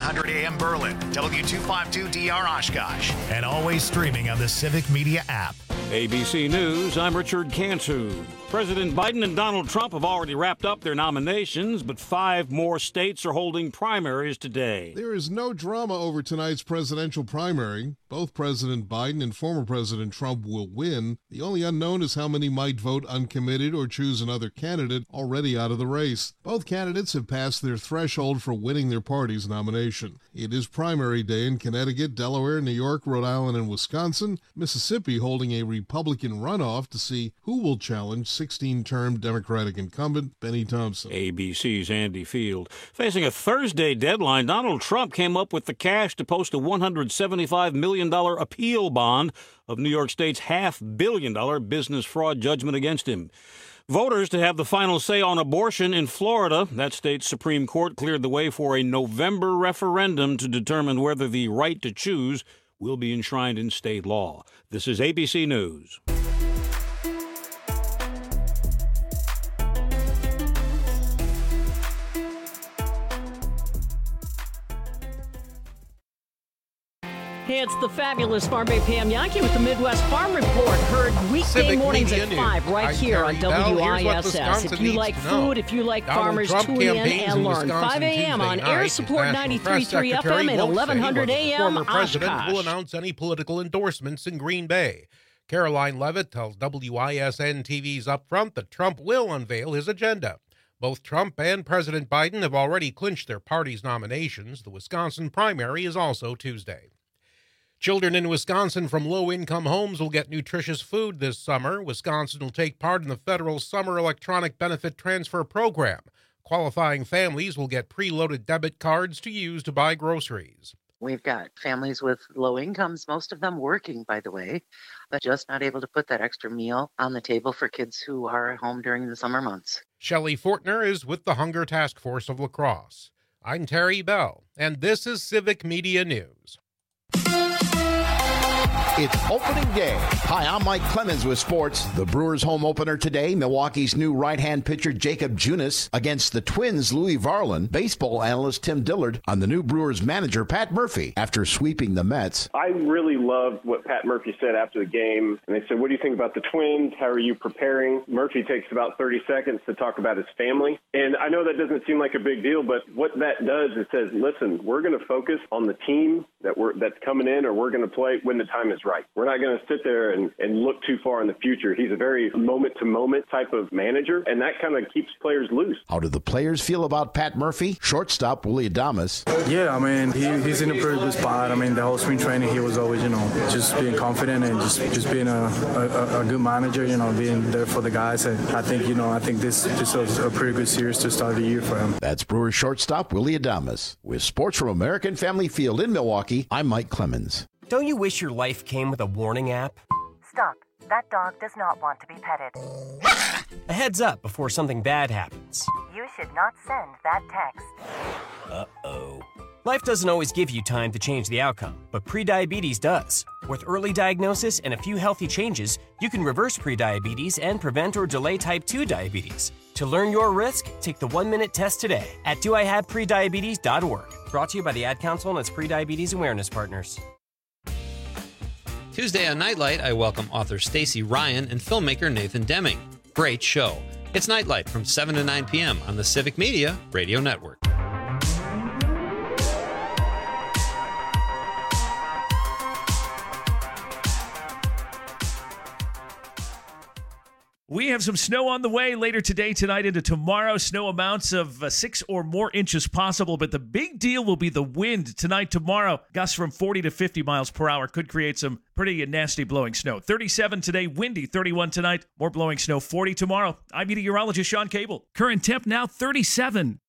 1100 AM Berlin, W252DR Oshkosh, and always streaming on the Civic Media app. ABC News, I'm Richard Cantu. President Biden and Donald Trump have already wrapped up their nominations, but 5 more states are holding primaries today. There is no drama over tonight's presidential primary. Both President Biden and former President Trump will win. The only unknown is how many might vote uncommitted or choose another candidate already out of the race. Both candidates have passed their threshold for winning their party's nomination. It is primary day in Connecticut, Delaware, New York, Rhode Island, and Wisconsin. Mississippi holding a Republican runoff to see who will challenge 16-term Democratic incumbent Benny Thompson. ABC's Andy Field. Facing a Thursday deadline, Donald Trump came up with the cash to post a $175 million appeal bond of New York State's $500 million business fraud judgment against him. Voters to have the final say on abortion in Florida. That state's Supreme Court cleared the way for a November referendum to determine whether the right to choose will be enshrined in state law. This is ABC News. Hey, it's the fabulous Farm Bay Pam Yankee with the Midwest Farm Report. Heard weekday Civic mornings at Media 5 News. right here on WISS. If you like food, if you like Donald farmers, Trump tune in campaigns and in learn. Wisconsin 5 a.m. on Tuesday Air night. Support National Press 93.3 FM Secretary and won't say 1100 whether the a.m. former president will Oshkosh. announce any political endorsements in Green Bay. Caroline Levitt tells WISN TV's Upfront that Trump will unveil his agenda. Both Trump and President Biden have already clinched their party's nominations. The Wisconsin primary is also Tuesday. Children in Wisconsin from low-income homes will get nutritious food this summer. Wisconsin will take part in the federal Summer Electronic Benefit Transfer Program. Qualifying families will get preloaded debit cards to use to buy groceries. We've got families with low incomes, most of them working, by the way, but just not able to put that extra meal on the table for kids who are at home during the summer months. Shelley Fortner is with the Hunger Task Force of La Crosse. I'm Terry Bell, and this is Civic Media News. It's opening day. Hi, I'm Mike Clemens with sports. The Brewers' home opener today, Milwaukee's new right-hand pitcher Jacob Junis against the Twins' Louis Varland. Baseball analyst Tim Dillard on the new Brewers manager Pat Murphy after sweeping the Mets. I really loved what Pat Murphy said after the game. And they said, what do you think about the Twins? How are you preparing? Murphy takes about 30 seconds to talk about his family. And I know that doesn't seem like a big deal, but what that does is says, listen, we're going to focus on the team that's coming in, or we're going to play when the time is right. We're not going to sit there and look too far in the future. He's a very moment-to-moment type of manager, and that kind of keeps players loose. How do the players feel about Pat Murphy? Shortstop Willie Adames. Yeah, I mean, he's in a pretty good spot. I mean, the whole spring training, he was always, just being confident and just being a good manager, being there for the guys. And I think this was a pretty good series to start the year for him. That's Brewers shortstop Willie Adames. With sports from American Family Field in Milwaukee, I'm Mike Clemens. Don't you wish your life came with a warning app? Stop. That dog does not want to be petted. A heads up before something bad happens. You should not send that text. Uh-oh. Life doesn't always give you time to change the outcome, but prediabetes does. With early diagnosis and a few healthy changes, you can reverse prediabetes and prevent or delay type 2 diabetes. To learn your risk, take the 1-minute test today at doihaveprediabetes.org. Brought to you by the Ad Council and its Prediabetes Awareness Partners. Tuesday on Nightlight, I welcome author Stacey Ryan and filmmaker Nathan Deming. Great show. It's Nightlight from 7 to 9 p.m. on the Civic Media Radio Network. We have some snow on the way later today, tonight, into tomorrow. Snow amounts of 6 or more inches possible, but the big deal will be the wind tonight, tomorrow. Gusts from 40 to 50 miles per hour could create some pretty nasty blowing snow. 37 today, windy, 31 tonight. More blowing snow, 40 tomorrow. I'm meteorologist Sean Cable. Current temp now 37.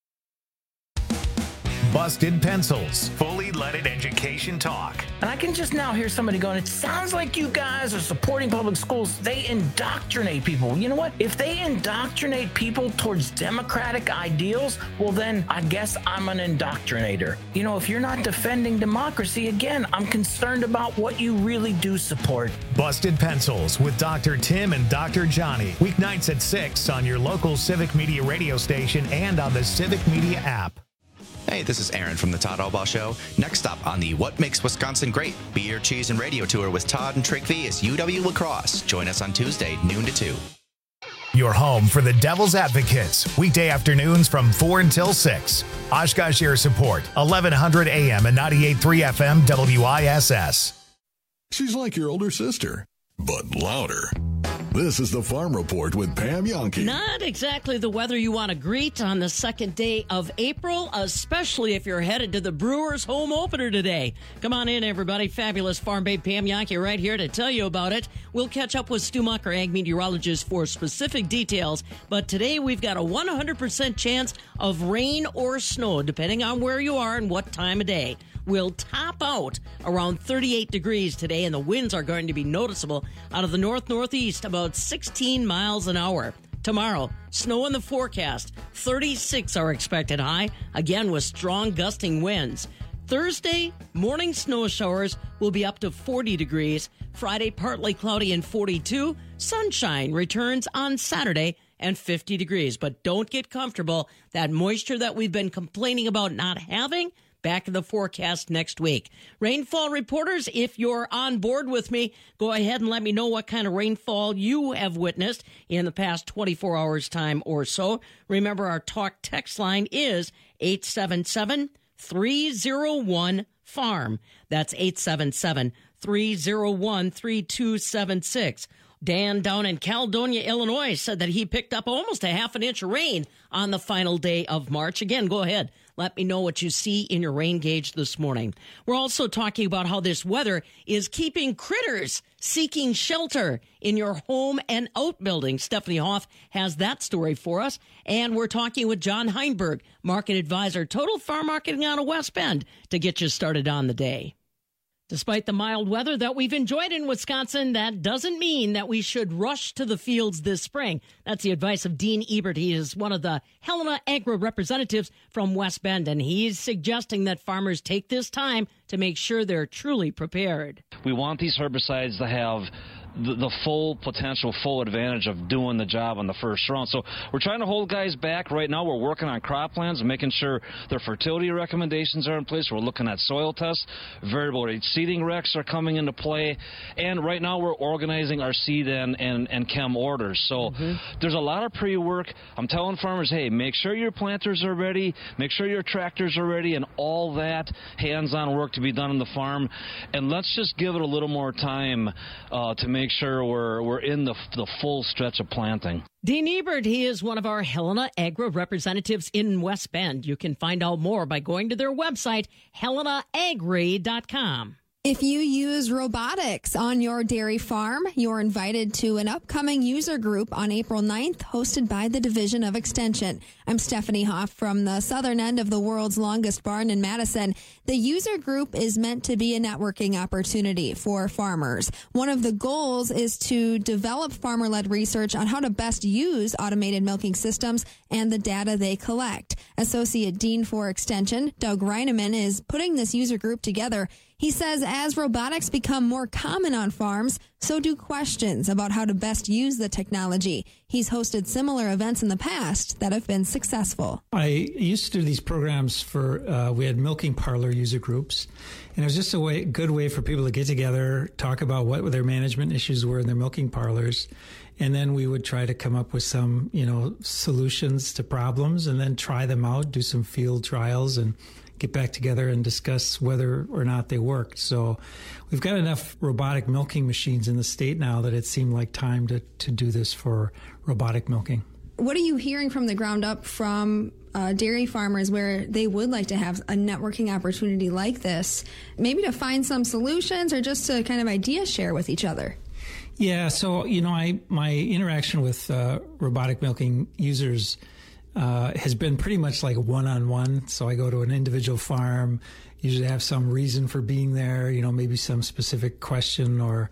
Busted Pencils, fully leaded education talk. And I can just now hear somebody going, it sounds like you guys are supporting public schools. They indoctrinate people. You know what? If they indoctrinate people towards democratic ideals, well, then I guess I'm an indoctrinator. If you're not defending democracy, again, I'm concerned about what you really do support. Busted Pencils with Dr. Tim and Dr. Johnny. Weeknights at 6 on your local Civic Media radio station and on the Civic Media app. Hey, this is Aaron from the Todd Albaugh Show. Next up on the What Makes Wisconsin Great Beer, Cheese, and Radio Tour with Todd and Trick V is UW La Crosse. Join us on Tuesday, noon to 2. Your home for the Devil's Advocates, weekday afternoons from 4 until 6. Oshkosh Air Support, 1100 AM and 98.3 FM WISS. She's like your older sister, but louder. This is the Farm Report with Pam Yonke. Not exactly the weather you want to greet on the second day of April, especially if you're headed to the Brewers home opener today. Come on in, everybody. Fabulous Farm Babe Pam Yonke right here to tell you about it. We'll catch up with Stu Mucker, ag meteorologist, for specific details. But today we've got a 100% chance of rain or snow, depending on where you are and what time of day. Will top out around 38 degrees today, and the winds are going to be noticeable out of the north-northeast, about 16 miles an hour. Tomorrow, snow in the forecast. 36 are expected high, again with strong gusting winds. Thursday, morning snow showers will be up to 40 degrees. Friday, partly cloudy and 42. Sunshine returns on Saturday and 50 degrees. But don't get comfortable. That moisture that we've been complaining about not having, back in the forecast next week. Rainfall reporters, if you're on board with me, go ahead and let me know what kind of rainfall you have witnessed in the past 24 hours time or so. Remember, our talk text line is 877-301-FARM. That's 877-301-3276. Dan down in Caledonia, Illinois, said that he picked up almost a half an inch of rain on the final day of March. Again, go ahead. Let me know what you see in your rain gauge this morning. We're also talking about how this weather is keeping critters seeking shelter in your home and outbuilding. Stephanie Hoff has that story for us. And we're talking with John Heinberg, market advisor, Total Farm Marketing out of West Bend, to get you started on the day. Despite the mild weather that we've enjoyed in Wisconsin, that doesn't mean that we should rush to the fields this spring. That's the advice of Dean Ebert. He is one of the Helena Agri representatives from West Bend, and he's suggesting that farmers take this time to make sure they're truly prepared. We want these herbicides to have the full potential, full advantage of doing the job on the first round. So we're trying to hold guys back. Right now we're working on crop plans and making sure their fertility recommendations are in place. We're looking at soil tests. Variable rate seeding recs are coming into play. And right now we're organizing our seed and chem orders. So there's a lot of pre-work. I'm telling farmers, hey, make sure your planters are ready, make sure your tractors are ready, and all that hands-on work to be done on the farm. And let's just give it a little more time to make sure we're in the full stretch of planting. Dean Ebert, he is one of our Helena Agri representatives in West Bend. You can find out more by going to their website, helenaagri.com. If you use robotics on your dairy farm, you're invited to an upcoming user group on April 9th, hosted by the Division of Extension. I'm Stephanie Hoff from the southern end of the world's longest barn in Madison. The user group is meant to be a networking opportunity for farmers. One of the goals is to develop farmer-led research on how to best use automated milking systems and the data they collect. Associate Dean for Extension, Doug Reineman, is putting this user group together. He says as robotics become more common on farms, so do questions about how to best use the technology. He's hosted similar events in the past that have been successful. I used to do these programs for, we had milking parlor user groups, and it was just a good way for people to get together, talk about what their management issues were in their milking parlors, and then we would try to come up with some, solutions to problems, and then try them out, do some field trials, and get back together and discuss whether or not they worked. So we've got enough robotic milking machines in the state now that it seemed like time to do this for robotic milking. What are you hearing from the ground up from dairy farmers where they would like to have a networking opportunity like this, maybe to find some solutions or just to kind of idea share with each other? Yeah, so, my interaction with robotic milking users has been pretty much like one-on-one. So I go to an individual farm, usually have some reason for being there, maybe some specific question or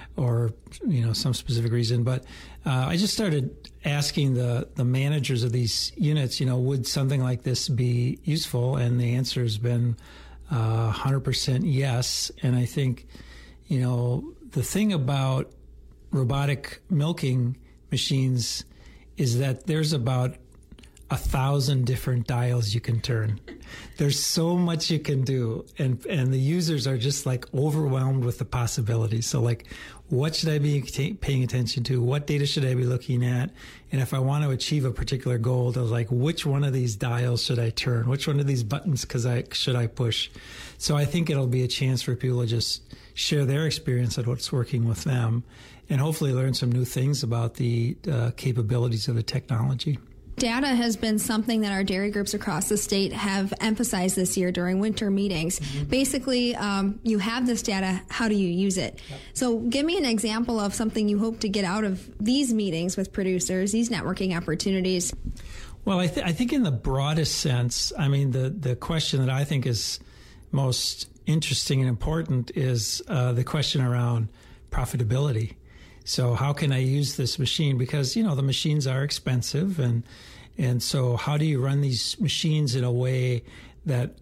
some specific reason. But I just started asking the managers of these units, would something like this be useful? And the answer has been 100% yes. And I think, the thing about robotic milking machines is that there's about 1,000 different dials you can turn. There's so much you can do, and the users are just like overwhelmed with the possibilities. So like, what should I be paying attention to? What data should I be looking at? And if I want to achieve a particular goal, I was like, which one of these dials should I turn? Which one of these buttons should I push? So I think it'll be a chance for people to just share their experience of what's working with them, and hopefully learn some new things about the capabilities of the technology. Data has been something that our dairy groups across the state have emphasized this year during winter meetings. Mm-hmm. Basically, you have this data, how do you use it? Yep. So give me an example of something you hope to get out of these meetings with producers, these networking opportunities. Well, I think in the broadest sense, I mean, the question that I think is most interesting and important is the question around profitability. So how can I use this machine? Because, the machines are expensive. And so how do you run these machines in a way that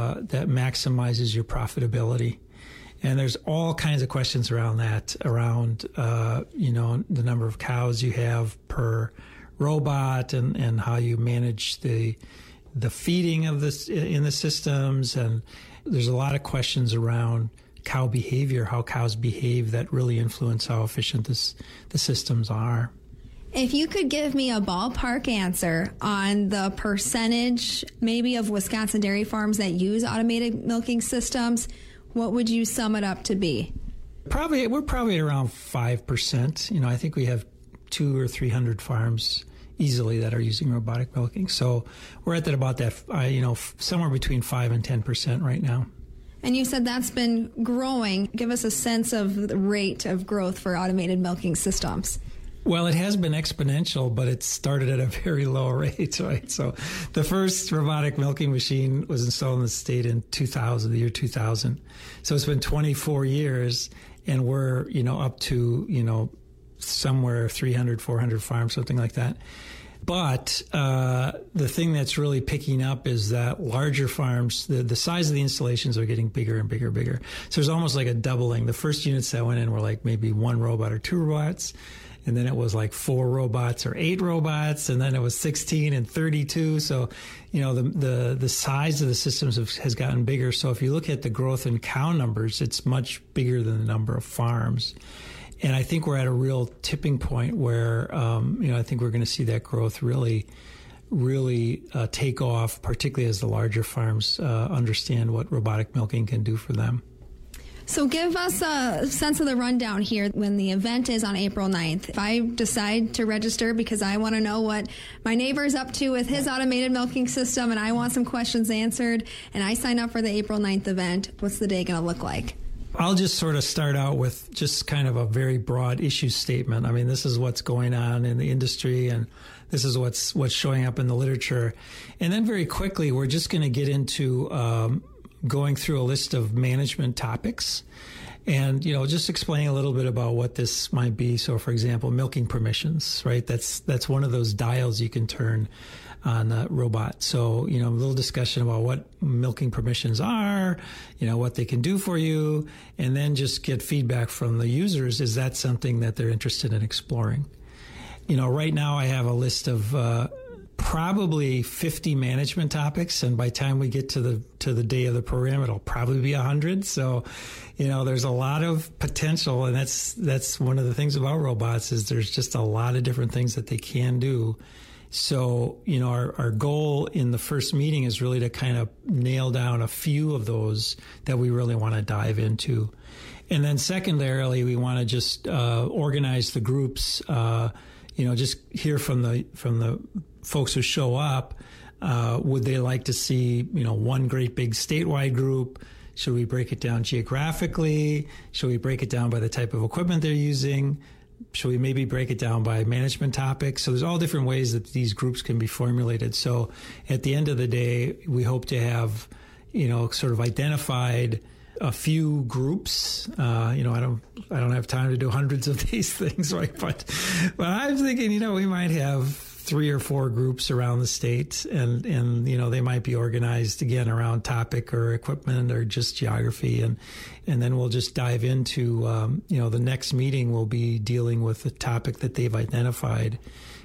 maximizes your profitability? And there's all kinds of questions around that, around, the number of cows you have per robot and how you manage the feeding of this in the systems. And there's a lot of questions around cow behavior, how cows behave, that really influence how efficient the systems are. If you could give me a ballpark answer on the percentage maybe of Wisconsin dairy farms that use automated milking systems, what would you sum it up to be? We're probably at around 5%. I think we have 200 or 300 farms easily that are using robotic milking. So we're at about that, somewhere between 5 and 10% right now. And you said that's been growing. Give us a sense of the rate of growth for automated milking systems. Well, it has been exponential, but it started at a very low rate, right? So the first robotic milking machine was installed in the state in the year 2000. So it's been 24 years, and we're, up to, somewhere 300, 400 farms, something like that. But the thing that's really picking up is that larger farms, the size of the installations are getting bigger and bigger and bigger. So there's almost like a doubling. The first units that went in were like maybe 1 robot or 2 robots. And then it was like 4 robots or 8 robots. And then it was 16 and 32. So, the size of the systems has gotten bigger. So if you look at the growth in cow numbers, it's much bigger than the number of farms. And I think we're at a real tipping point where, I think we're going to see that growth really take off, particularly as the larger farms understand what robotic milking can do for them. So give us a sense of the rundown here when the event is on April 9th. If I decide to register because I want to know what my neighbor's up to with his automated milking system and I want some questions answered, and I sign up for the April 9th event, what's the day going to look like? I'll just sort of start out with just kind of a very broad issue statement. I mean, this is what's going on in the industry, and this is what's showing up in the literature. And then very quickly, we're just going to get into going through a list of management topics and, just explaining a little bit about what this might be. So, for example, milking permissions, right? That's one of those dials you can turn on the robot. So, a little discussion about what milking permissions are, what they can do for you, and then just get feedback from the users. Is that something that they're interested in exploring? Right now I have a list of probably 50 management topics, and by the time we get to the day of the program, it'll probably be 100. So, there's a lot of potential, and that's one of the things about robots is there's just a lot of different things that they can do. So, our goal in the first meeting is really to kind of nail down a few of those that we really want to dive into. And then secondarily, we want to just organize the groups, just hear from the folks who show up. Would they like to see, one great big statewide group? Should we break it down geographically? Should we break it down by the type of equipment they're using? Should we maybe break it down by management topics? So there's all different ways that these groups can be formulated. So at the end of the day, we hope to have, sort of identified a few groups. I don't have time to do hundreds of these things, right? But I'm thinking, we might have 3 or 4 groups around the state, and they might be organized again around topic or equipment or just geography, and then we'll just dive into the next meeting will be dealing with the topic that they've identified,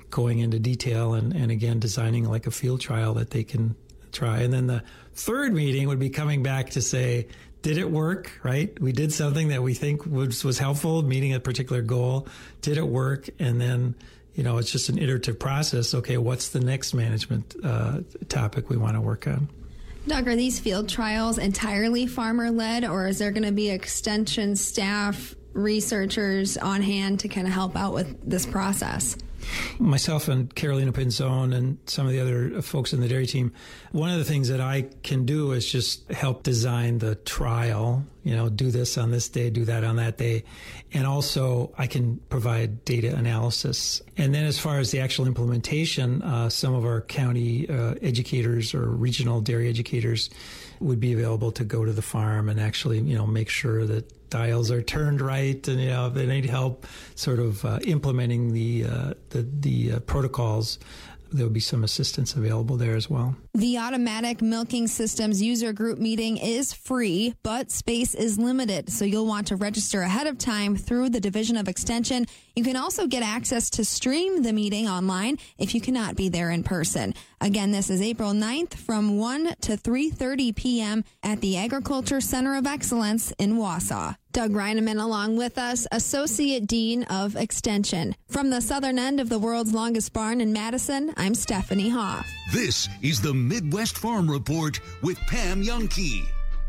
going into detail and again, designing like a field trial that they can try. And then the third meeting would be coming back to say, did it work, right? We did something that we think was helpful, meeting a particular goal. Did it work? And then, it's just an iterative process. Okay, what's the next management topic we want to work on? Doug, are these field trials entirely farmer-led, or is there going to be extension staff, researchers on hand to kind of help out with this process? Myself and Carolina Pinzon and some of the other folks in the dairy team, one of the things that I can do is just help design the trial, do this on this day, do that on that day. And also I can provide data analysis. And then as far as the actual implementation, some of our county educators or regional dairy educators would be available to go to the farm and actually, make sure that dials are turned right, and if they need help sort of implementing the protocols, there will be some assistance available there as well. The Automatic Milking Systems user group meeting is free, but space is limited, so you'll want to register ahead of time through the Division of Extension. You can also get access to stream the meeting online if you cannot be there in person. Again, this is April 9th from 1 to 3:30 p.m. at the Agriculture Center of Excellence in Wausau. Doug Reineman along with us, Associate Dean of Extension. From the southern end of the world's longest barn in Madison, I'm Stephanie Hoff. This is the Midwest Farm Report with Pam Jahnke.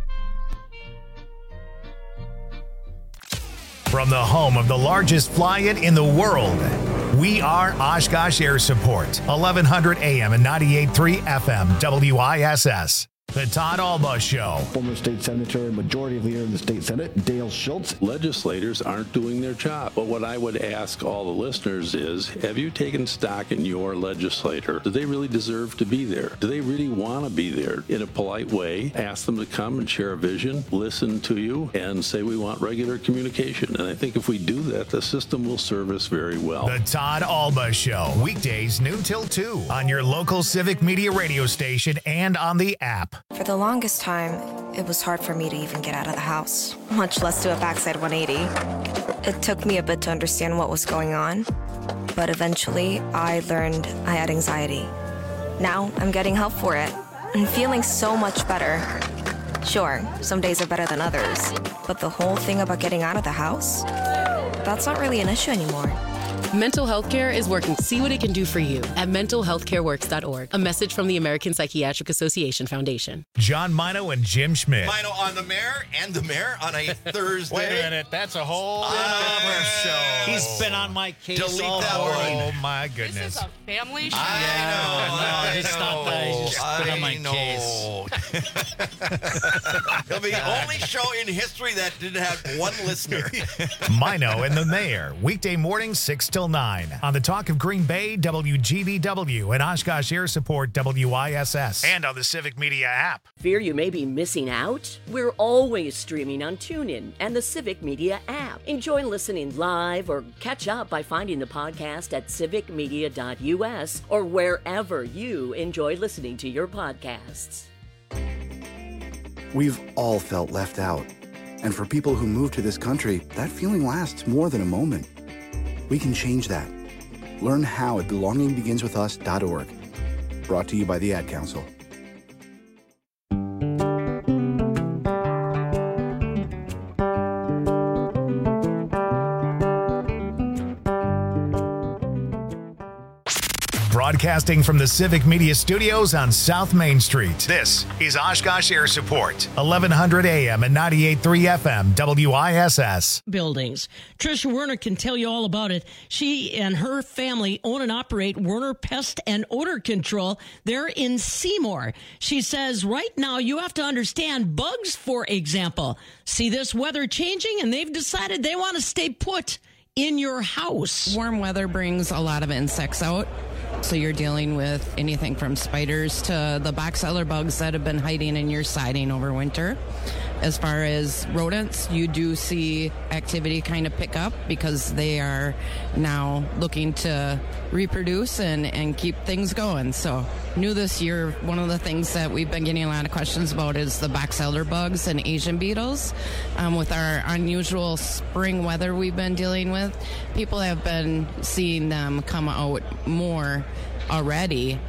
From the home of the largest fly-in in the world, we are Oshkosh Air Support, 1100 AM and 98.3 FM, WISS. The Todd Alba Show. Former state senator and majority leader in the state senate, Dale Schultz. Legislators aren't doing their job. But what I would ask all the listeners is, have you taken stock in your legislator? Do they really deserve to be there? Do they really want to be there? In a polite way, ask them to come and share a vision, listen to you, and say we want regular communication. And I think if we do that, the system will serve us very well. The Todd Alba Show, weekdays noon till 2 on your local Civic Media radio station and on the app. For the longest time, it was hard for me to even get out of the house, much less do a backside 180. It took me a bit to understand what was going on, but eventually I learned I had anxiety. Now I'm getting help for it and feeling so much better. Sure, some days are better than others, but the whole thing about getting out of the house, that's not really an issue anymore. Mental health care is working to see what it can do for you at mentalhealthcareworks.org. A message from the American Psychiatric Association Foundation. John Mino and Jim Schmidt. Mino on the mayor and the mayor on a Thursday. Wait a minute, that's a whole other show. He's been on my case Delete all that morning. word. Oh my goodness. This is a family show. I It's not that. He's just been on my case. It'll be the only show in history that didn't have one listener. Mino and the mayor, weekday mornings 6 till 9 on the Talk of Green Bay, WGBW, and Oshkosh Air Support, WISS, and on the Civic Media app. Fear you may be missing out? We're always streaming on TuneIn and the Civic Media app. Enjoy listening live or catch up by finding the podcast at civicmedia.us or wherever you enjoy listening to your podcasts. We've all felt left out. And for people who move to this country, that feeling lasts more than a moment. We can change that. Learn how at belongingbeginswithus.org. Brought to you by the Ad Council. Broadcasting from the Civic Media Studios on South Main Street. This is Oshkosh Air Support, 1100 AM and 98.3 FM, WISS. Buildings. Tricia Werner can tell you all about it. She and her family own and operate Werner Pest and Odor Control. They're in Seymour. She says right now you have to understand bugs, for example. See this weather changing, and they've decided they want to stay put in your house. Warm weather brings a lot of insects out. So you're dealing with anything from spiders to the box elder bugs that have been hiding in your siding over winter. as far as rodents, you do see activity kind of pick up because they are now looking to reproduce and keep things going. So new this year, one of the things that we've been getting a lot of questions about is the box elder bugs and Asian beetles. With our unusual spring weather we've been dealing with, people have been seeing them come out more already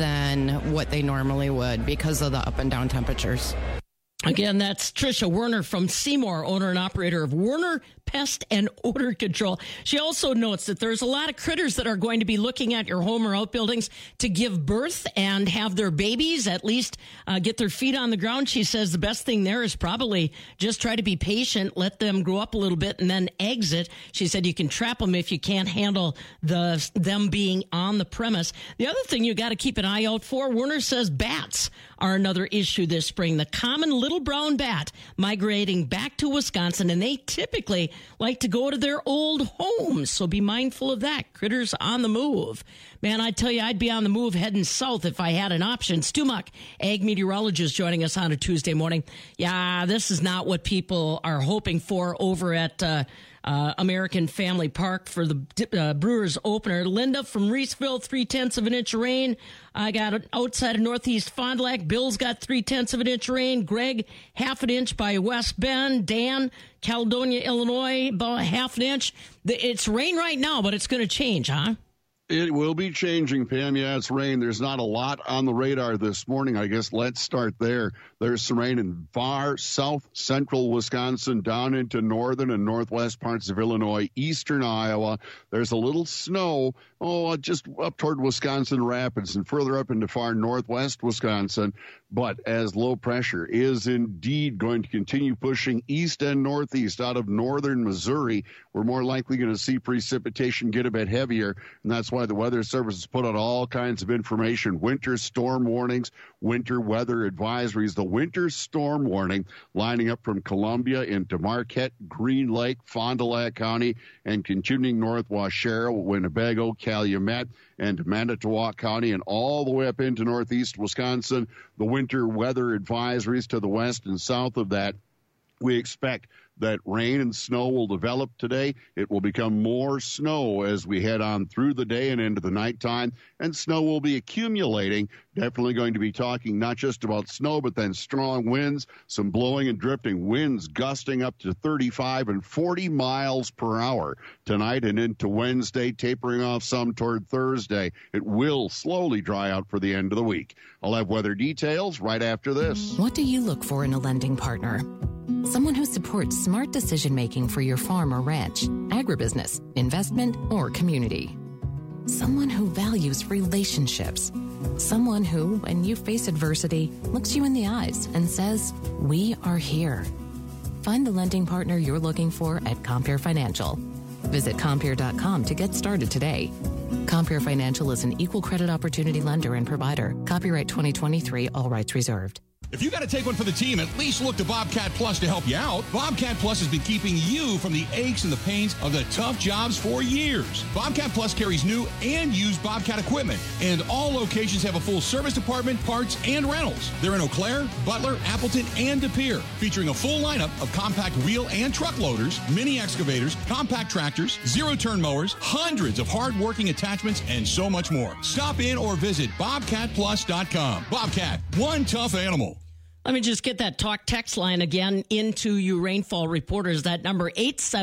than what they normally would because of the up and down temperatures. Again, that's Tricia Werner from Seymour, owner and operator of Werner Pest and Odor Control. She also notes that there's a lot of critters that are going to be looking at your home or outbuildings to give birth and have their babies, at least get their feet on the ground. She says the best thing there is probably just try to be patient, let them grow up a little bit, and then exit. She said you can trap them if you can't handle them being on the premise. The other thing you got to keep an eye out for, Werner says bats are another issue this spring. The common little brown bat migrating back to Wisconsin, and they typically like to go to their old homes. So be mindful of that. Critters on the move. Man, I tell you, I'd be on the move heading south if I had an option. Stu Muck, ag meteorologist, joining us on a Tuesday morning. Yeah, this is not what people are hoping for over at American Family Park for the Brewers opener. Linda from Reeseville, 0.3 of an inch of rain. I got outside of Northeast Fond du Lac. Bill's got 0.3 of an inch of rain. Greg, 0.5 inch by West Bend. Dan, Caledonia, Illinois, about 0.5 inch. It's rain right now, but it's going to change, huh? It will be changing, Pam. Yeah, it's rain. There's not a lot on the radar this morning. I guess let's start there. There's some rain in far south central Wisconsin, down into northern and northwest parts of Illinois, eastern Iowa. There's a little snow, just up toward Wisconsin Rapids and further up into far northwest Wisconsin. But as low pressure is indeed going to continue pushing east and northeast out of northern Missouri, we're more likely going to see precipitation get a bit heavier, and that's why the Weather Service has put out all kinds of information, winter storm warnings, winter weather advisories. The winter storm warning lining up from Columbia into Marquette, Green Lake, Fond du Lac County, and continuing north Waushara, Winnebago, Calumet, and Manitowoc County, and all the way up into northeast Wisconsin. The winter weather advisories to the west and south of that. We expect that rain and snow will develop today. It will become more snow as we head on through the day and into the nighttime, and snow will be accumulating. Definitely going to be talking not just about snow, but then strong winds, some blowing and drifting winds gusting up to 35 and 40 miles per hour tonight and into Wednesday, tapering off some toward Thursday. It will slowly dry out for the end of the week. I'll have weather details right after this. What do you look for in a lending partner? Someone who supports smart decision-making for your farm or ranch, agribusiness, investment, or community. Someone who values relationships. Someone who, when you face adversity, looks you in the eyes and says, "We are here." Find the lending partner you're looking for at Compere Financial. Visit Compere.com to get started today. Compere Financial is an equal credit opportunity lender and provider. Copyright 2023, all rights reserved. If you got to take one for the team, at least look to Bobcat Plus to help you out. Bobcat Plus has been keeping you from the aches and the pains of the tough jobs for years. Bobcat Plus carries new and used Bobcat equipment, and all locations have a full service department, parts, and rentals. They're in Eau Claire, Butler, Appleton, and De Pere, featuring a full lineup of compact wheel and truck loaders, mini excavators, compact tractors, zero-turn mowers, hundreds of hard-working attachments, and so much more. Stop in or visit BobcatPlus.com. Bobcat, one tough animal. Let me just get that talk text line again into you rainfall reporters. That number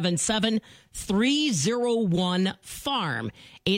877-301-FARM.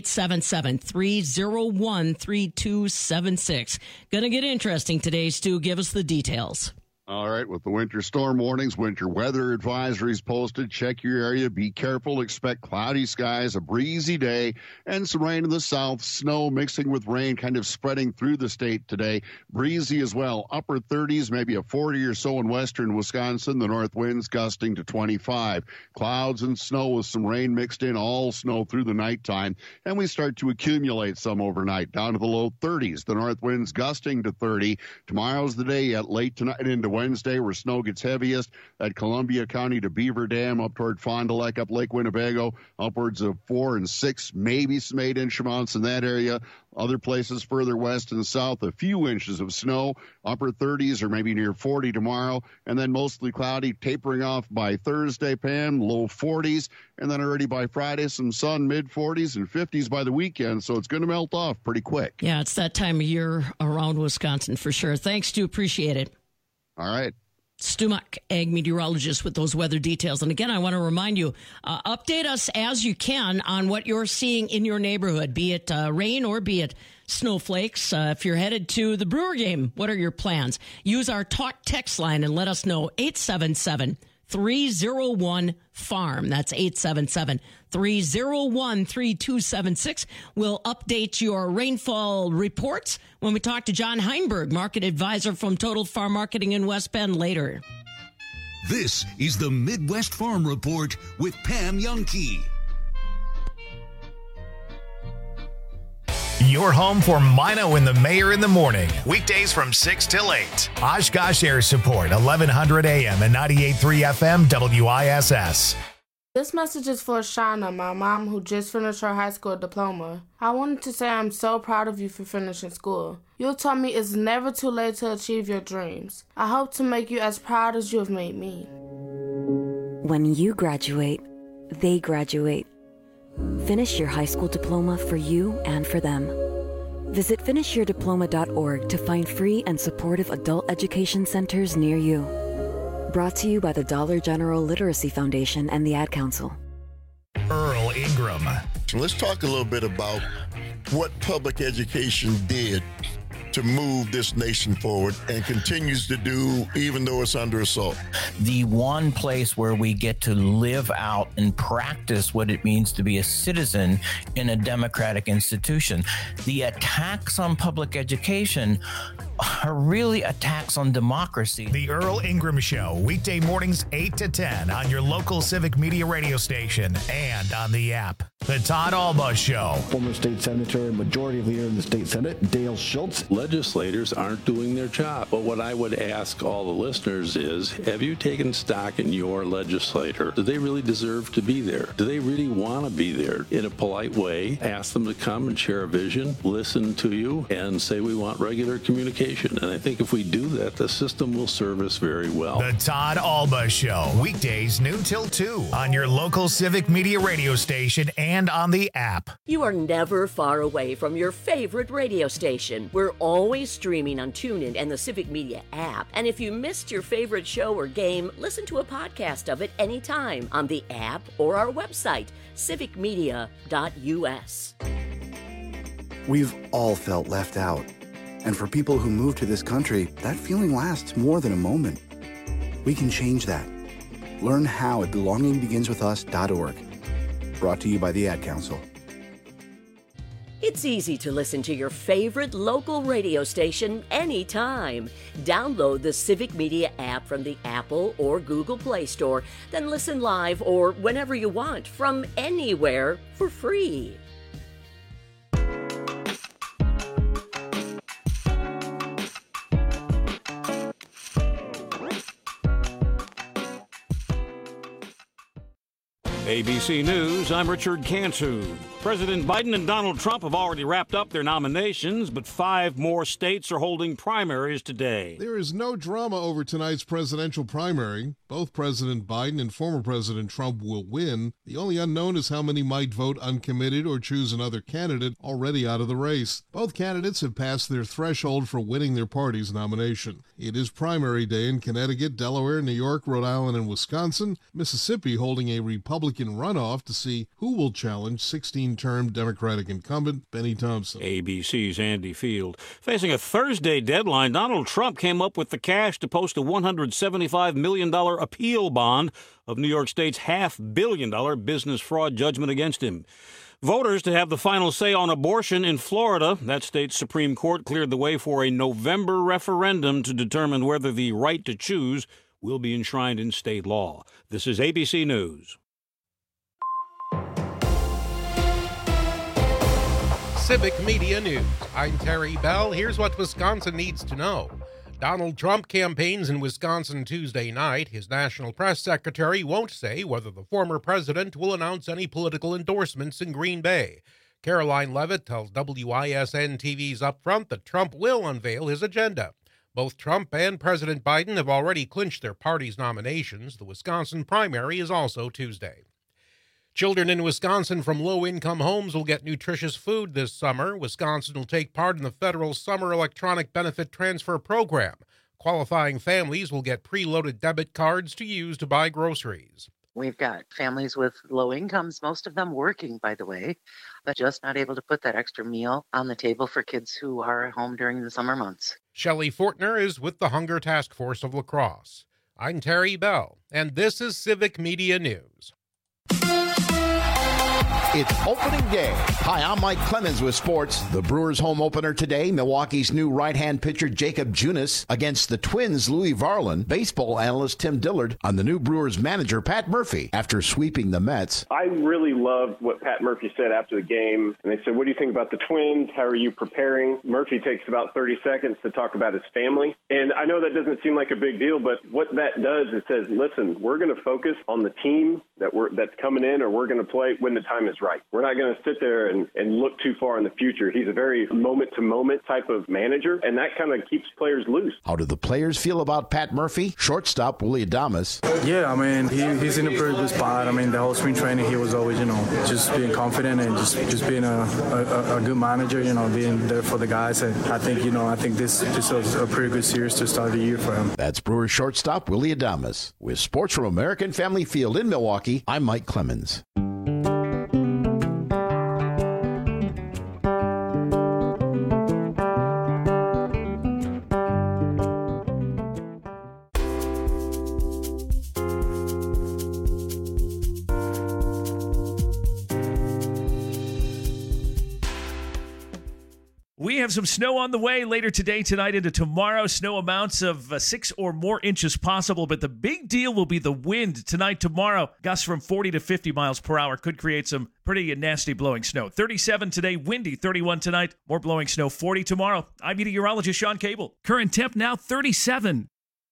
877-301-3276. Going to get interesting today, Stu. Give us the details. All right, with the winter storm warnings, winter weather advisories posted, check your area, be careful, expect cloudy skies, a breezy day, and some rain in the south, snow mixing with rain kind of spreading through the state today. Breezy as well, upper 30s, maybe a 40 or so in western Wisconsin, the north winds gusting to 25. Clouds and snow with some rain mixed in, all snow through the nighttime, and we start to accumulate some overnight, down to the low 30s. The north winds gusting to 30. Tomorrow's the day, yet late tonight into Wednesday, where snow gets heaviest at Columbia County to Beaver Dam, up toward Fond du Lac, up Lake Winnebago, upwards of 4 and 6, maybe some 8-inch amounts in that area. Other places further west and south, a few inches of snow, upper 30s or maybe near 40 tomorrow, and then mostly cloudy, tapering off by Thursday, Pam, low 40s, and then already by Friday, some sun, mid 40s and 50s by the weekend, so it's going to melt off pretty quick. Yeah, it's that time of year around Wisconsin for sure. Thanks, Stu. Appreciate it. All right. Stu Muck, ag meteorologist, with those weather details. And again, I want to remind you, update us as you can on what you're seeing in your neighborhood, be it rain or be it snowflakes. If you're headed to the Brewer game, what are your plans? Use our talk text line and let us know. 877-301-FARM. That's 877-301-3276. We'll update your rainfall reports when we talk to John Heinberg, market advisor from Total Farm Marketing in West Bend, later. This is the Midwest Farm Report with Pam Jahnke. Your home for Mino and the Mayor in the morning. Weekdays from 6 till 8. Oshkosh Air Support, 1100 AM and 98.3 FM WISS. This message is for Shauna, my mom, who just finished her high school diploma. I wanted to say I'm so proud of you for finishing school. You taught me it's never too late to achieve your dreams. I hope to make you as proud as you have made me. When you graduate, they graduate. Finish your high school diploma for you and for them. Visit finishyourdiploma.org to find free and supportive adult education centers near you. Brought to you by the Dollar General Literacy Foundation and the Ad Council. Earl Ingram. So let's talk a little bit about what public education did to move this nation forward and continues to do, even though it's under assault. The one place where we get to live out and practice what it means to be a citizen in a democratic institution. The attacks on public education are really attacks on democracy. The Earl Ingram Show, weekday mornings 8 to 10 on your local civic media radio station and on the app. The Todd Alba Show. Former state senator, majority leader in the state Senate, Dale Schultz. Legislators aren't doing their job. But what I would ask all the listeners is, have you taken stock in your legislator? Do they really deserve to be there? Do they really want to be there? In a polite way, ask them to come and share a vision, listen to you, and say we want regular communication. And I think if we do that, the system will serve us very well. The Todd Alba Show, weekdays noon till 2 on your local civic media radio station and on the app. You are never far away from your favorite radio station. We're always streaming on TuneIn and the Civic Media app. And if you missed your favorite show or game, listen to a podcast of it anytime on the app or our website, civicmedia.us. We've all felt left out. And for people who move to this country, that feeling lasts more than a moment. We can change that. Learn how at belongingbeginswithus.org. Brought to you by the Ad Council. It's easy to listen to your favorite local radio station anytime. Download the Civic Media app from the Apple or Google Play Store, then listen live or whenever you want from anywhere for free. ABC News, I'm Richard Cantu. President Biden and Donald Trump have already wrapped up their nominations, but 5 more states are holding primaries today. There is no drama over tonight's presidential primary. Both President Biden and former President Trump will win. The only unknown is how many might vote uncommitted or choose another candidate already out of the race. Both candidates have passed their threshold for winning their party's nomination. It is primary day in Connecticut, Delaware, New York, Rhode Island, and Wisconsin. Mississippi holding a Republican runoff to see who will challenge 16-term Democratic incumbent Benny Thompson. ABC's Andy Field. Facing a Thursday deadline, Donald Trump came up with the cash to post a $175 million appeal bond of New York State's $500 million business fraud judgment against him. Voters to have the final say on abortion in Florida. That state's Supreme Court cleared the way for a November referendum to determine whether the right to choose will be enshrined in state law. This is ABC News. Civic Media News. I'm Terry Bell. Here's what Wisconsin needs to know. Donald Trump campaigns in Wisconsin Tuesday night. His national press secretary won't say whether the former president will announce any political endorsements in Green Bay. Caroline Levitt tells WISN-TV's Upfront that Trump will unveil his agenda. Both Trump and President Biden have already clinched their party's nominations. The Wisconsin primary is also Tuesday. Children in Wisconsin from low-income homes will get nutritious food this summer. Wisconsin will take part in the federal Summer Electronic Benefit Transfer Program. Qualifying families will get preloaded debit cards to use to buy groceries. We've got families with low incomes, most of them working, by the way, but just not able to put that extra meal on the table for kids who are at home during the summer months. Shelley Fortner is with the Hunger Task Force of La Crosse. I'm Terry Bell, and this is Civic Media News. It's opening day. Hi, I'm Mike Clemens with sports. The Brewers' home opener today, Milwaukee's new right-hand pitcher Jacob Junis against the Twins' Louis Varland, baseball analyst Tim Dillard on the new Brewers manager Pat Murphy after sweeping the Mets. I really loved what Pat Murphy said after the game. And they said, what do you think about the Twins? How are you preparing? Murphy takes about 30 seconds to talk about his family. And I know that doesn't seem like a big deal, but what that does is says, listen, we're going to focus on the team that's coming in, or we're going to play when the time is right. We're not going to sit there and look too far in the future. He's a very moment-to-moment type of manager, and that kind of keeps players loose. How do the players feel about Pat Murphy? Shortstop Willie Adames. Yeah, I mean, he's in a pretty good spot. I mean, the whole spring training, he was always, just being confident and just being a good manager, being there for the guys. And I think, I think this was a pretty good series to start the year for him. That's Brewers shortstop Willie Adames. With sports from American Family Field in Milwaukee, I'm Mike Clemens. We have some snow on the way later today, tonight, into tomorrow. Snow amounts of 6 or more inches possible, but the big deal will be the wind tonight, tomorrow. Gusts from 40 to 50 miles per hour could create some pretty nasty blowing snow. 37 today, windy, 31 tonight. More blowing snow, 40 tomorrow. I'm meteorologist Sean Cable. Current temp now 37.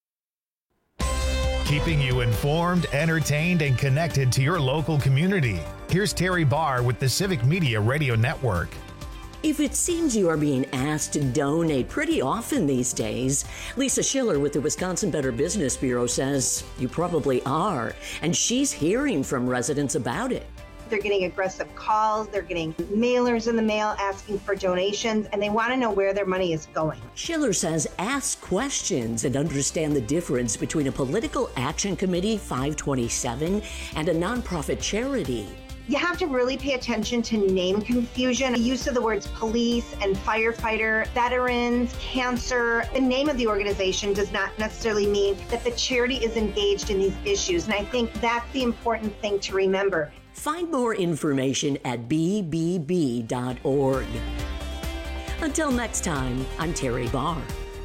Keeping you informed, entertained, and connected to your local community. Here's Terry Barr with the Civic Media Radio Network. If it seems you are being asked to donate pretty often these days, Lisa Schiller with the Wisconsin Better Business Bureau says you probably are, and she's hearing from residents about it. They're getting aggressive calls, they're getting mailers in the mail asking for donations, and they want to know where their money is going. Schiller says ask questions and understand the difference between a political action committee, 527, and a nonprofit charity. You have to really pay attention to name confusion. The use of the words police and firefighter, veterans, cancer. The name of the organization does not necessarily mean that the charity is engaged in these issues. And I think that's the important thing to remember. Find more information at bbb.org. Until next time, I'm Terry Barr.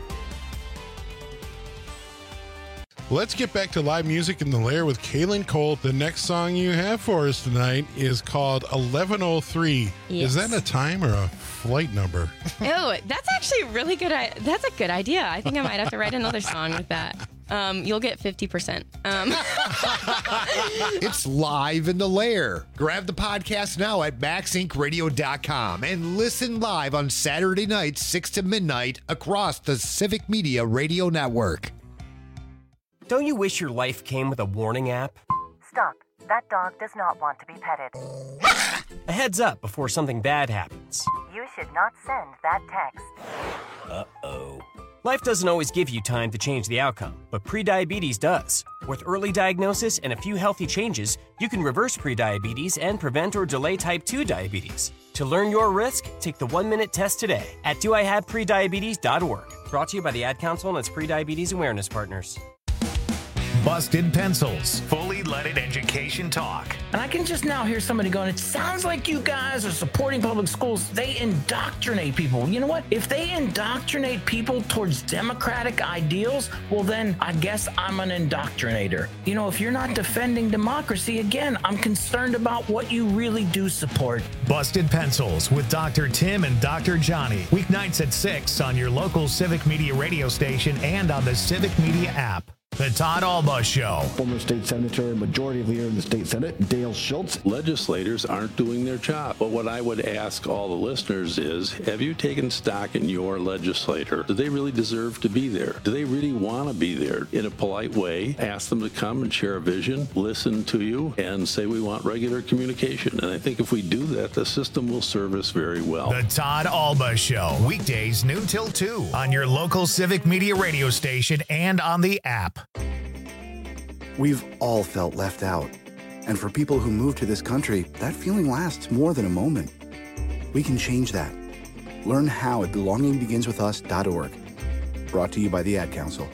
Let's get back to live music in the Lair with Kaylin Cole. The next song you have for us tonight is called 1103. Yes. Is that a time or a flight number? Oh, that's actually really good. That's a good idea. I think I might have to write another song with that. You'll get 50%. It's live in the Lair. Grab the podcast now at MaxIncRadio.com and listen live on Saturday nights, 6 to midnight, across the Civic Media Radio Network. Don't you wish your life came with a warning app? Stop. That dog does not want to be petted. A heads up before something bad happens. You should not send that text. Uh-oh. Life doesn't always give you time to change the outcome, but prediabetes does. With early diagnosis and a few healthy changes, you can reverse prediabetes and prevent or delay type 2 diabetes. To learn your risk, take the 1-minute test today at doihaveprediabetes.org. Brought to you by the Ad Council and its prediabetes awareness partners. Busted Pencils, fully leaded education talk. And I can just now hear somebody going, it sounds like you guys are supporting public schools. They indoctrinate people. You know what? If they indoctrinate people towards democratic ideals, well, then I guess I'm an indoctrinator. You know, if you're not defending democracy, again, I'm concerned about what you really do support. Busted Pencils with Dr. Tim and Dr. Johnny. Weeknights at 6 on your local Civic Media radio station and on the Civic Media app. The Todd Alba Show. Former state senator and majority leader in the state Senate, Dale Schultz. Legislators aren't doing their job. But what I would ask all the listeners is, have you taken stock in your legislator? Do they really deserve to be there? Do they really want to be there? In a polite way, ask them to come and share a vision, listen to you, and say we want regular communication. And I think if we do that, the system will serve us very well. The Todd Alba Show. Weekdays noon till 2 on your local Civic Media radio station and on the app. We've all felt left out. And for people who move to this country, that feeling lasts more than a moment. We can change that. Learn how at belongingbeginswithus.org. Brought to you by the Ad Council.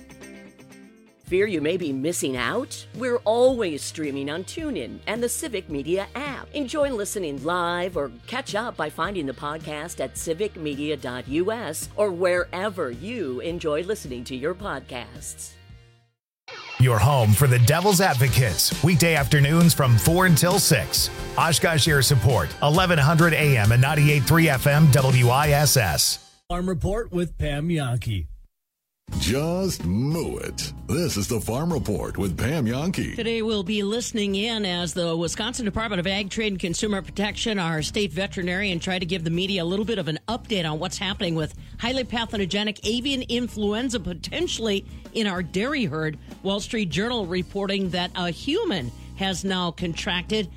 Fear you may be missing out? We're always streaming on TuneIn and the Civic Media app. Enjoy listening live or catch up by finding the podcast at civicmedia.us or wherever you enjoy listening to your podcasts. Your home for the Devil's Advocates. Weekday afternoons from 4 until 6. Oshkosh Air Support, 1100 AM and 98.3 FM WISS. Farm Report with Pam Yankee. Just moo it. This is the Farm Report with Pam Yankee. Today we'll be listening in as the Wisconsin Department of Ag, Trade, and Consumer Protection, our state veterinarian, try to give the media a little bit of an update on what's happening with highly pathogenic avian influenza potentially in our dairy herd. Wall Street Journal reporting that a human has now contracted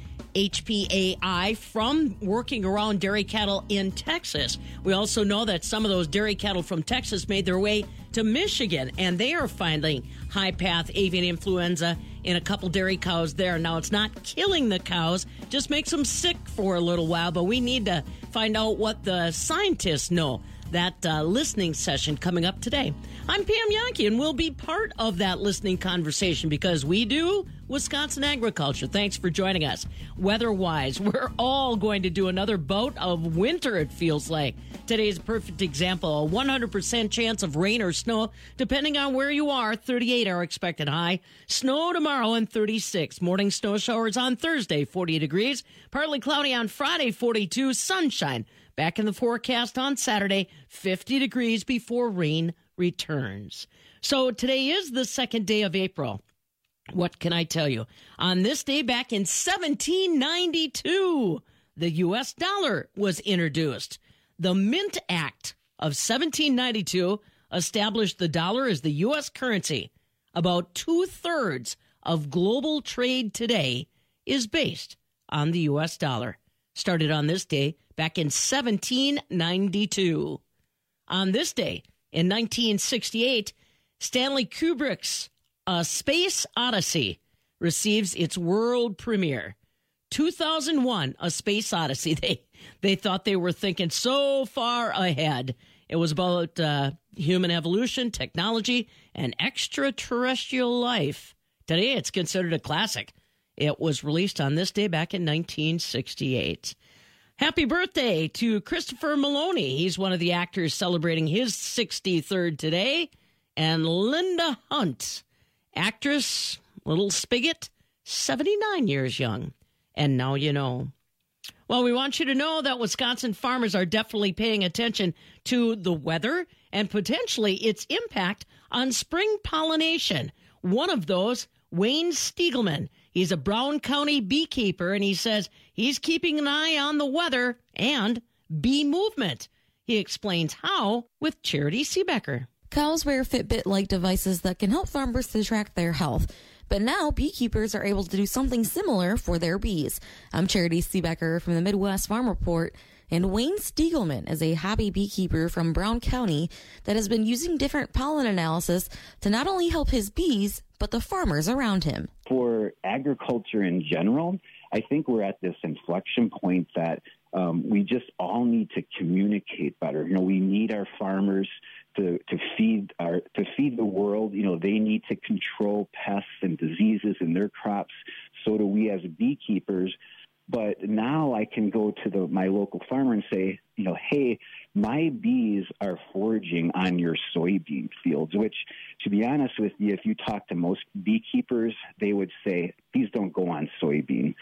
HPAI from working around dairy cattle in Texas. We also know that some of those dairy cattle from Texas made their way to Michigan, and they are finding high-path avian influenza in a couple dairy cows there. Now, it's not killing the cows, just makes them sick for a little while, but we need to find out what the scientists know. That listening session coming up today. I'm Pam Yankee, and we'll be part of that listening conversation because we do Wisconsin agriculture. Thanks for joining us. Weather-wise, we're all going to do another bout of winter, it feels like. Today's a perfect example. A 100% chance of rain or snow, depending on where you are. 38 our expected high. Snow tomorrow and 36. Morning snow showers on Thursday, 40 degrees. Partly cloudy on Friday, 42. Sunshine. Back in the forecast on Saturday, 50 degrees before rain returns. So today is the second day of April. What can I tell you? On this day back in 1792, the U.S. dollar was introduced. The Mint Act of 1792 established the dollar as the U.S. currency. About 2/3 of global trade today is based on the U.S. dollar. Started on this day back in 1792. On this day, in 1968, Stanley Kubrick's A Space Odyssey receives its world premiere. 2001, A Space Odyssey. They thought they were thinking so far ahead. It was about human evolution, technology, and extraterrestrial life. Today, it's considered a classic. It was released on this day back in 1968. Happy birthday to Christopher Maloney. He's one of the actors celebrating his 63rd today. And Linda Hunt, actress, Little Spigot, 79 years young. And now you know. Well, we want you to know that Wisconsin farmers are definitely paying attention to the weather and potentially its impact on spring pollination. One of those, Wayne Stiegelman. He's a Brown County beekeeper, and he says he's keeping an eye on the weather and bee movement. He explains how with Charity Seebecker. Cows wear Fitbit-like devices that can help farmers to track their health. But now beekeepers are able to do something similar for their bees. I'm Charity Seebecker from the Midwest Farm Report, and Wayne Stiegelman is a hobby beekeeper from Brown County that has been using different pollen analysis to not only help his bees, but the farmers around him. For agriculture in general, I think we're at this inflection point that we just all need to communicate better. You know, we need our farmers to feed the world. You know, they need to control pests and diseases in their crops. So do we as beekeepers. But now I can go to my local farmer and say, you know, hey, my bees are foraging on your soybean fields, which, to be honest with you, if you talk to most beekeepers, they would say, bees don't go on soybean.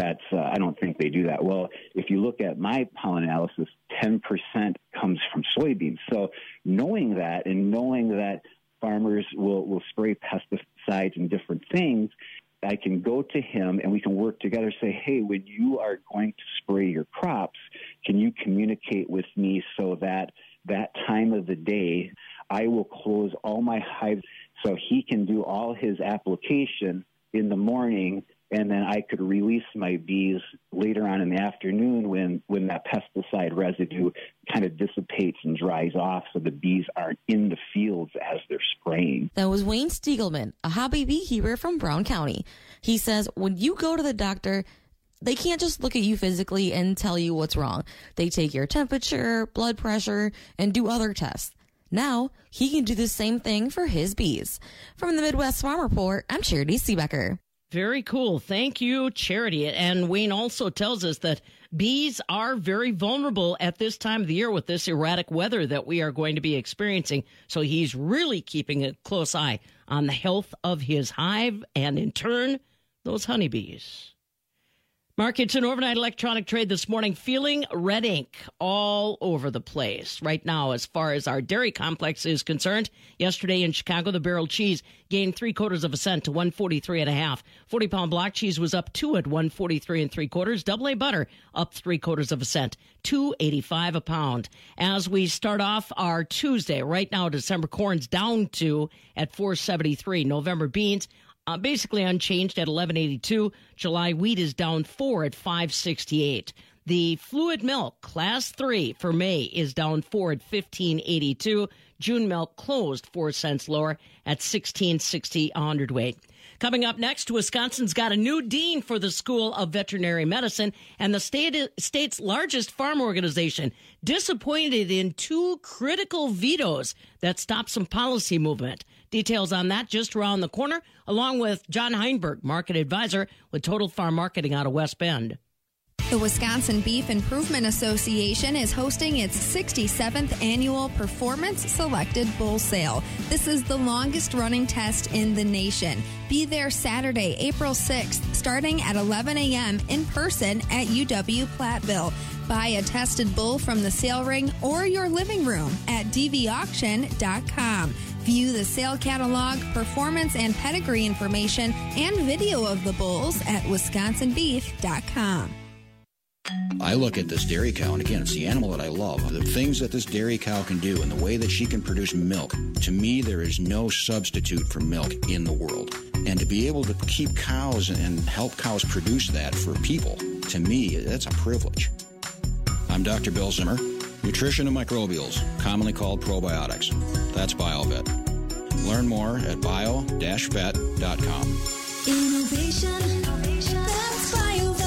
I don't think they do that. Well, if you look at my pollen analysis, 10% comes from soybeans. So knowing that and knowing that farmers will spray pesticides and different things, I can go to him and we can work together, say, hey, when you are going to spray your crops, can you communicate with me so that time of the day I will close all my hives so he can do all his application in the morning, and then I could release my bees later on in the afternoon when that pesticide residue kind of dissipates and dries off so the bees aren't in the fields as they're spraying. That was Wayne Stiegelman, a hobby beekeeper from Brown County. He says when you go to the doctor, they can't just look at you physically and tell you what's wrong. They take your temperature, blood pressure, and do other tests. Now, he can do the same thing for his bees. From the Midwest Farm Report, I'm Charity Seebecker. Very cool. Thank you, Charity. And Wayne also tells us that bees are very vulnerable at this time of the year with this erratic weather that we are going to be experiencing. So he's really keeping a close eye on the health of his hive and, in turn, those honeybees. Markets and overnight electronic trade this morning feeling red ink all over the place. Right now, as far as our dairy complex is concerned, yesterday in Chicago, the barrel cheese gained 0.75 cents to 143.5. 40-pound block cheese was up 2 at 143 3/4. Double A butter up 0.75 cents, $2.85 a pound. As we start off our Tuesday, right now, December corn's down 2 at 4.73. November beans basically unchanged at 11.82. July wheat is down 4 at 5.68. The fluid milk, class 3 for May, is down 4 at 15.82. June milk closed 4 cents lower at 16.60 a hundredweight. Coming up next, Wisconsin's got a new dean for the School of Veterinary Medicine, and the state's largest farm organization disappointed in 2 critical vetoes that stopped some policy movement. Details on that just around the corner, along with John Heinberg, market advisor with Total Farm Marketing out of West Bend. The Wisconsin Beef Improvement Association is hosting its 67th annual Performance Selected Bull Sale. This is the longest running test in the nation. Be there Saturday, April 6th, starting at 11 a.m. in person at UW Platteville. Buy a tested bull from the sale ring or your living room at dvauction.com. View the sale catalog, performance and pedigree information, and video of the bulls at wisconsinbeef.com. I look at this dairy cow, and again, it's the animal that I love. The things that this dairy cow can do and the way that she can produce milk, to me, there is no substitute for milk in the world. And to be able to keep cows and help cows produce that for people, to me, that's a privilege. I'm Dr. Bill Zimmer, nutrition and microbials, commonly called probiotics. That's BioVet. Learn more at bio-vet.com. Innovation. That's BioVet.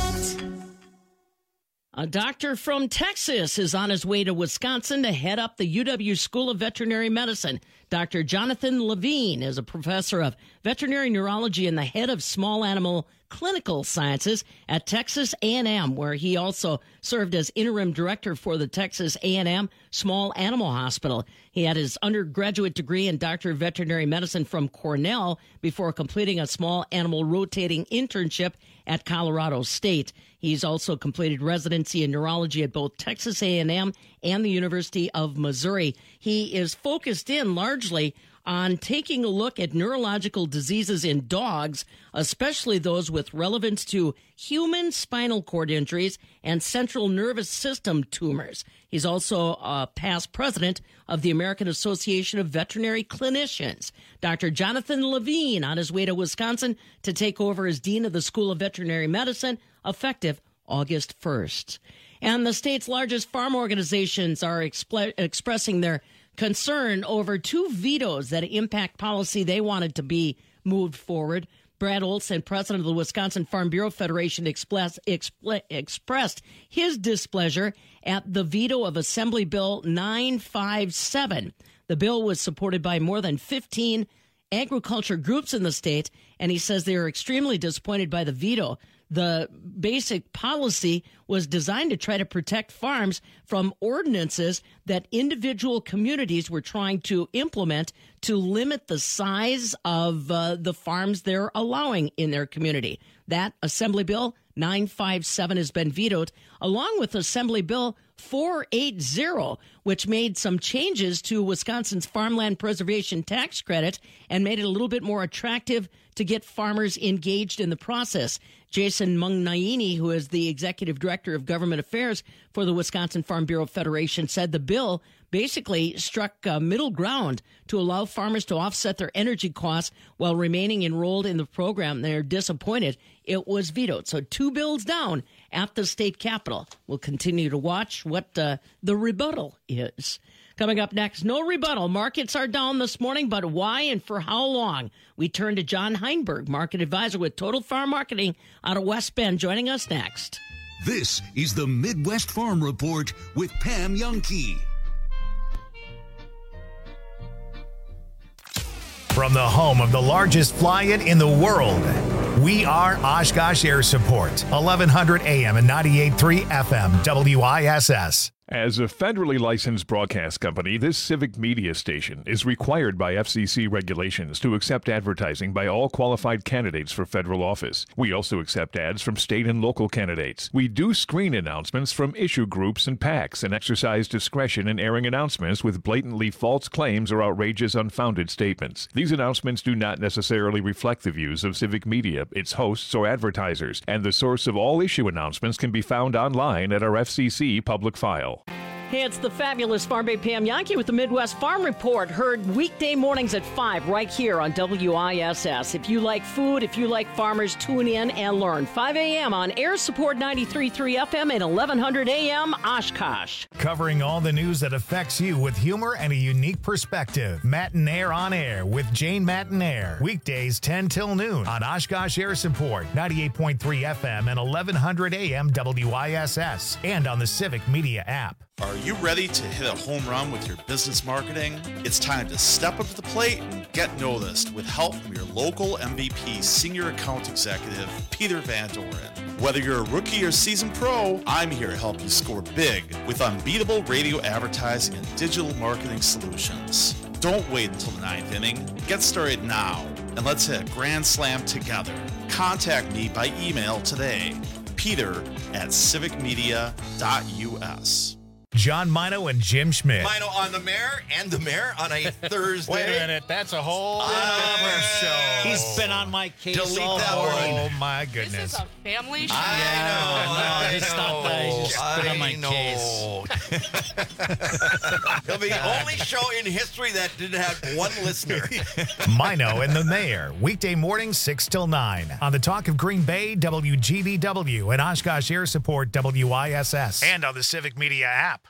A doctor from Texas is on his way to Wisconsin to head up the UW School of Veterinary Medicine. Dr. Jonathan Levine is a professor of veterinary neurology and the head of small animal clinical sciences at Texas A&M, where he also served as interim director for the Texas A&M Small Animal Hospital. He had his undergraduate degree in Doctor of Veterinary Medicine from Cornell before completing a small animal rotating internship at Colorado State. He's also completed residency in neurology at both Texas A&M and the University of Missouri. He is focused in largely on taking a look at neurological diseases in dogs, especially those with relevance to human spinal cord injuries and central nervous system tumors. He's also a past president of the American Association of Veterinary Clinicians. Dr. Jonathan Levine on his way to Wisconsin to take over as dean of the School of Veterinary Medicine, effective August 1st. And the state's largest farm organizations are expressing their concern over 2 vetoes that impact policy they wanted to be moved forward. Brad Olson, president of the Wisconsin Farm Bureau Federation, expressed his displeasure at the veto of Assembly Bill 957. The bill was supported by more than 15 agriculture groups in the state, and he says they are extremely disappointed by the veto. The basic policy was designed to try to protect farms from ordinances that individual communities were trying to implement to limit the size of the farms they're allowing in their community. That Assembly Bill 957 has been vetoed, along with Assembly Bill 480, which made some changes to Wisconsin's farmland preservation tax credit and made it a little bit more attractive to get farmers engaged in the process. Jason Mungnaini, who is the executive director of government affairs for the Wisconsin Farm Bureau Federation, said the bill basically struck middle ground to allow farmers to offset their energy costs while remaining enrolled in the program. They're disappointed it was vetoed. So 2 bills down at the state capitol. We'll continue to watch what the rebuttal is. Coming up next, no rebuttal. Markets are down this morning, but why and for how long? We turn to John Heinberg, market advisor with Total Farm Marketing out of West Bend, joining us next. This is the Midwest Farm Report with Pam Jahnke. From the home of the largest fly-in in the world, we are Oshkosh Air Support, 1100 AM and 98.3 FM, WISS. As a federally licensed broadcast company, this civic media station is required by FCC regulations to accept advertising by all qualified candidates for federal office. We also accept ads from state and local candidates. We do screen announcements from issue groups and PACs and exercise discretion in airing announcements with blatantly false claims or outrageous, unfounded statements. These announcements do not necessarily reflect the views of civic media, its hosts, or advertisers, and the source of all issue announcements can be found online at our FCC public file. Hey, it's the fabulous Farm Bay Pam Jahnke with the Midwest Farm Report, heard weekday mornings at 5 right here on WISS. If you like food, if you like farmers, tune in and learn. 5 a.m. on Air Support 93.3 FM and 1100 a.m. Oshkosh. Covering all the news that affects you with humor and a unique perspective. Matinaire on Air with Jane Matinaire. Weekdays 10 till noon on Oshkosh Air Support 98.3 FM and 1100 a.m. WISS and on the Civic Media app. Are you ready to hit a home run with your business marketing? It's time to step up to the plate and get noticed with help from your local MVP Senior Account Executive, Peter Van Doren. Whether you're a rookie or seasoned pro, I'm here to help you score big with unbeatable radio advertising and digital marketing solutions. Don't wait until the 9th inning. Get started now, and let's hit a grand slam together. Contact me by email today, peter@civicmedia.us. John Mino and Jim Schmidt. Mino on the mayor and the mayor on a Thursday. Wait a minute, that's a whole other show. He's been on my case Delete all that morning. Oh my goodness. This is a family show. He's just been on my case. It'll be the only show in history that didn't have one listener. Mino and the Mayor, weekday mornings 6 till 9 on the Talk of Green Bay, WGBW, and Oshkosh Air Support, WISS, and on the Civic Media app.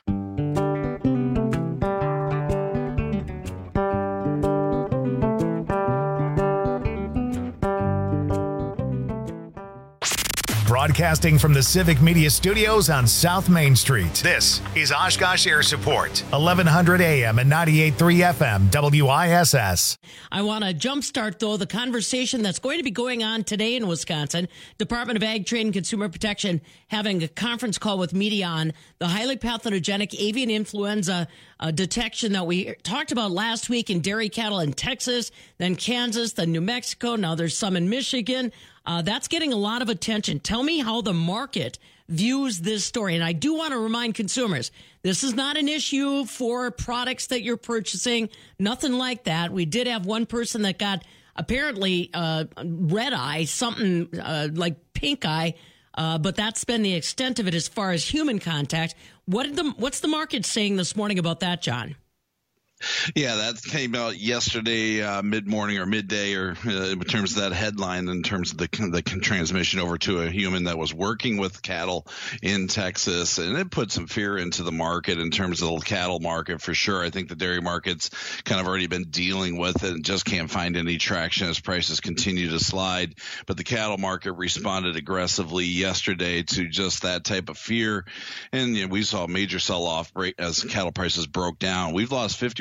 Broadcasting from the Civic Media Studios on South Main Street. This is Oshkosh Air Support, 1100 AM and 98.3 FM, WISS. I want to jumpstart, though, the conversation that's going to be going on today in Wisconsin. Department of Ag, Trade, and Consumer Protection having a conference call with media on the highly pathogenic avian influenza detection that we talked about last week in dairy cattle in Texas, then Kansas, then New Mexico. Now there's some in Michigan. That's getting a lot of attention. Tell me how the market views this story. And I do want to remind consumers, this is not an issue for products that you're purchasing, nothing like that. We did have one person that got apparently red eye, something like pink eye, but that's been the extent of it as far as human contact. What's the market saying this morning about that, John? Yeah, that came out yesterday, mid-morning or midday, or in terms of that headline, in terms of the transmission over to a human that was working with cattle in Texas, and it put some fear into the market in terms of the cattle market for sure. I think the dairy market's kind of already been dealing with it and just can't find any traction as prices continue to slide. But the cattle market responded aggressively yesterday to just that type of fear, and we saw a major sell-off as cattle prices broke down. We've lost 50%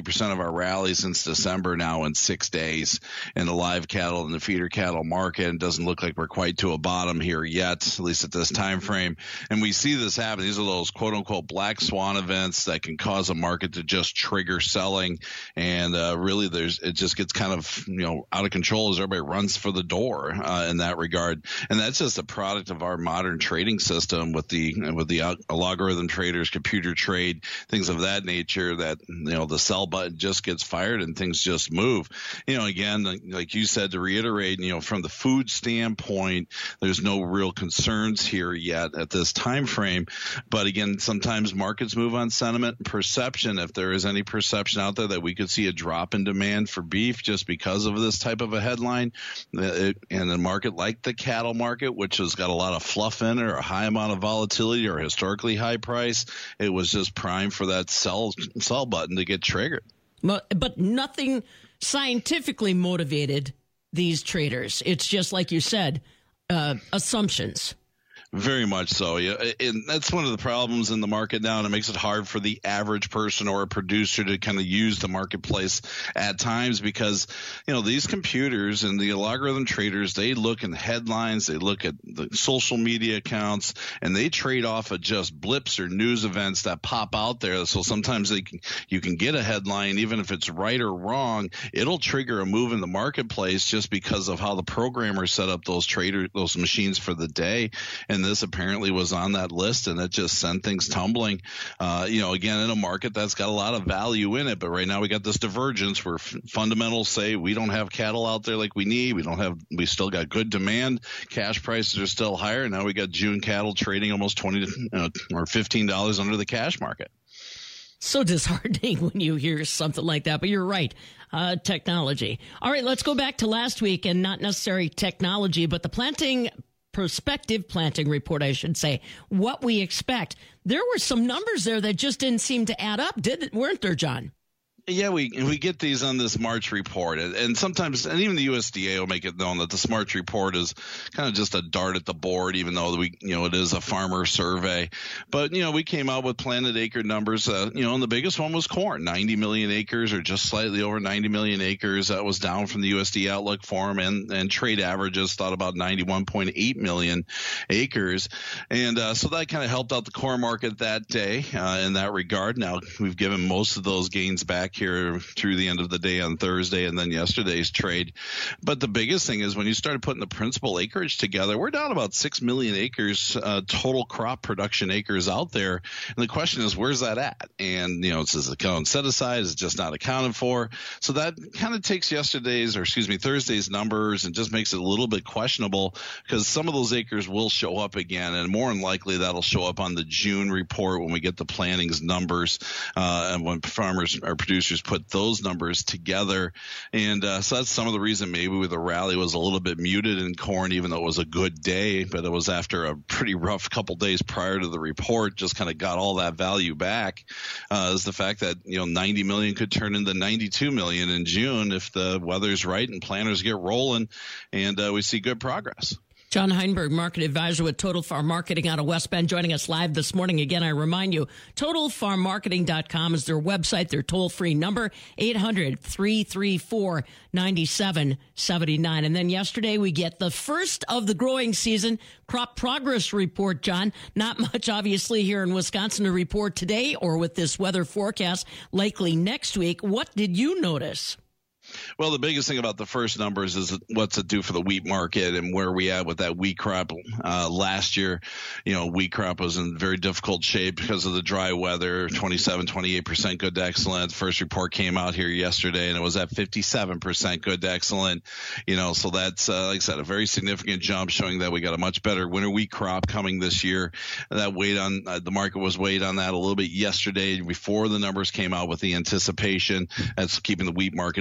50% of our rally since December now in 6 days in the live cattle and the feeder cattle market. It doesn't look like we're quite to a bottom here yet, at least at this time frame. And we see this happen. These are those quote unquote black swan events that can cause a market to just trigger selling. And really it just gets kind of, out of control as everybody runs for the door in that regard. And that's just a product of our modern trading system with the logarithm traders, computer trade, things of that nature, that the sell button just gets fired and things just move. Again, like you said, to reiterate, from the food standpoint, there's no real concerns here yet at this time frame. But again, sometimes markets move on sentiment and perception. If there is any perception out there that we could see a drop in demand for beef just because of this type of a headline, and a market like the cattle market, which has got a lot of fluff in it, or a high amount of volatility, or a historically high price, it was just prime for that sell button to get triggered. But nothing scientifically motivated these traders. It's just like you said, assumptions. Very much so. Yeah. And that's one of the problems in the market now, and it makes it hard for the average person or a producer to kind of use the marketplace at times, because, these computers and the logarithm traders, they look in headlines, they look at the social media accounts, and they trade off of just blips or news events that pop out there. So sometimes you can get a headline, even if it's right or wrong, it'll trigger a move in the marketplace just because of how the programmer set up those machines for the day. And this apparently was on that list, and it just sent things tumbling. Again, in a market that's got a lot of value in it, but right now we got this divergence where fundamentals say we don't have cattle out there like we need. We still got good demand. Cash prices are still higher. Now we got June cattle trading almost $20 or $15 under the cash market. So disheartening when you hear something like that, but you're right. Technology. All right, let's go back to last week, and not necessarily technology, but the prospective planting report, I should say, what we expect. There were some numbers there that just didn't seem to add up, weren't there, John? Yeah, we get these on this March report, and sometimes, and even the USDA will make it known that this March report is kind of just a dart at the board, even though it is a farmer survey. But we came out with planted acre numbers. And the biggest one was corn, 90 million acres, or just slightly over 90 million acres. That was down from the USDA Outlook Forum, and trade averages thought about 91.8 million acres, and so that kind of helped out the corn market that day in that regard. Now we've given most of those gains back here through the end of the day on Thursday, and then yesterday's trade. But the biggest thing is when you started putting the principal acreage together, we're down about 6 million acres total crop production acres out there. And the question is, where's that at? And, is it set aside? Is it just not accounted for? So that kind of takes Thursday's numbers and just makes it a little bit questionable, because some of those acres will show up again, and more than likely that'll show up on the June report when we get the plantings numbers and when farmers or producers put those numbers together. And so that's some of the reason maybe the rally was a little bit muted in corn, even though it was a good day, but it was after a pretty rough couple days prior to the report, just kind of got all that value back, is the fact that 90 million could turn into 92 million in June if the weather's right and planters get rolling, and we see good progress. John Heinberg, market advisor with Total Farm Marketing out of West Bend, joining us live this morning. Again, I remind you, TotalFarmMarketing.com is their website, their toll-free number, 800-334-9779. And then yesterday we get the first of the growing season crop progress report, John. Not much, obviously, here in Wisconsin to report today or with this weather forecast, likely next week. What did you notice? Well, the biggest thing about the first numbers is what's it do for the wheat market and where we at with that wheat crop. Last year, wheat crop was in very difficult shape because of the dry weather, 28% good to excellent. First report came out here yesterday, and it was at 57% good to excellent. So that's, like I said, a very significant jump, showing that we got a much better winter wheat crop coming this year. That weighed on the market was weighed on that a little bit yesterday before the numbers came out with the anticipation. That's keeping the wheat market a little bit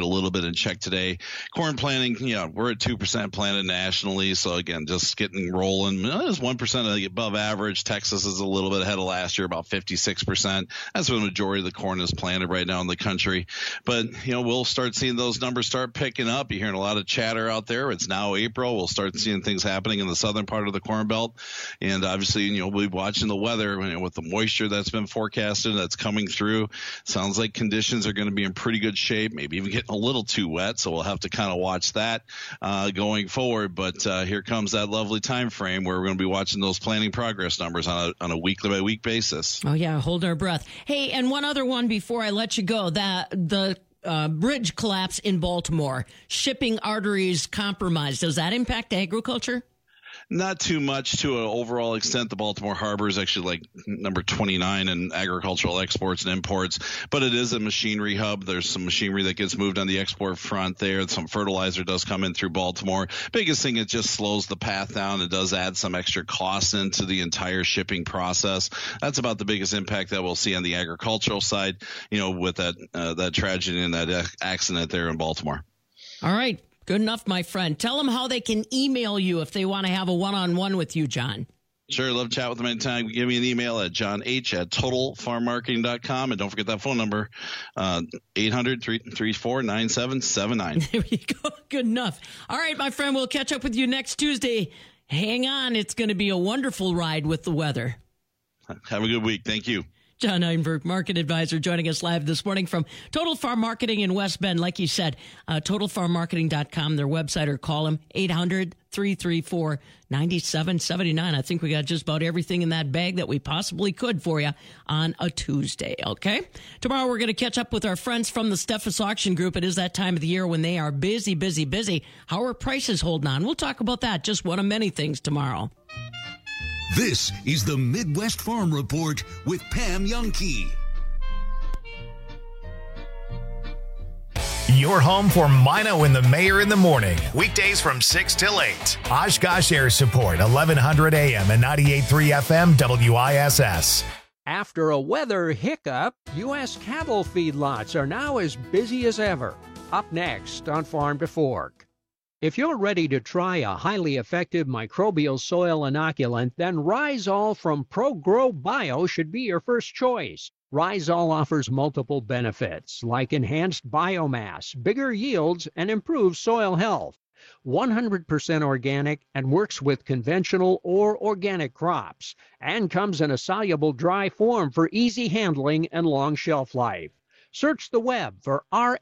and checked today. Corn planting, we're at 2% planted nationally. So again, just getting rolling. It's 1% above average. Texas is a little bit ahead of last year, about 56%. That's when the majority of the corn is planted right now in the country. But, we'll start seeing those numbers start picking up. You're hearing a lot of chatter out there. It's now April. We'll start seeing things happening in the southern part of the Corn Belt. And obviously, we'll be watching the weather with the moisture that's been forecasted that's coming through. Sounds like conditions are going to be in pretty good shape, maybe even getting a little too wet. So we'll have to kind of watch that going forward. But here comes that lovely time frame where we're going to be watching those planting progress numbers on a week-by-week basis. Oh, yeah. Hold our breath. Hey, and one other one before I let you go. The bridge collapse in Baltimore, shipping arteries compromised. Does that impact agriculture? Not too much to an overall extent. The Baltimore Harbor is actually like number 29 in agricultural exports and imports, but it is a machinery hub. There's some machinery that gets moved on the export front there. Some fertilizer does come in through Baltimore. Biggest thing, it just slows the path down. It does add some extra costs into the entire shipping process. That's about the biggest impact that we'll see on the agricultural side, with that tragedy and that accident there in Baltimore. All right. Good enough, my friend. Tell them how they can email you if they want to have a one-on-one with you, John. Sure. Love to chat with them anytime. Give me an email at jonh@totalfarmmarketing.com. And don't forget that phone number, 800-334-9779. There you go. Good enough. All right, my friend. We'll catch up with you next Tuesday. Hang on. It's going to be a wonderful ride with the weather. Have a good week. Thank you. John Einberg, market advisor, joining us live this morning from Total Farm Marketing in West Bend. Like you said, totalfarmmarketing.com, their website, or call them 800-334-9779. I think we got just about everything in that bag that we possibly could for you on a Tuesday, okay? Tomorrow we're going to catch up with our friends from the Steffes Auction Group. It is that time of the year when they are busy, busy, busy. How are prices holding on? We'll talk about that, just one of many things tomorrow. This is the Midwest Farm Report with Pam Youngkey. Your home for Mino and the Mayor in the morning. Weekdays from 6 till 8. Oshkosh Air Support, 1100 AM and 98.3 FM WISS. After a weather hiccup, U.S. cattle feedlots are now as busy as ever. Up next on Farm to Fork. If you're ready to try a highly effective microbial soil inoculant, then Rhizol from ProGrow Bio should be your first choice. Rhizol offers multiple benefits like enhanced biomass, bigger yields, and improved soil health. 100% organic and works with conventional or organic crops, and comes in a soluble dry form for easy handling and long shelf life. Search the web for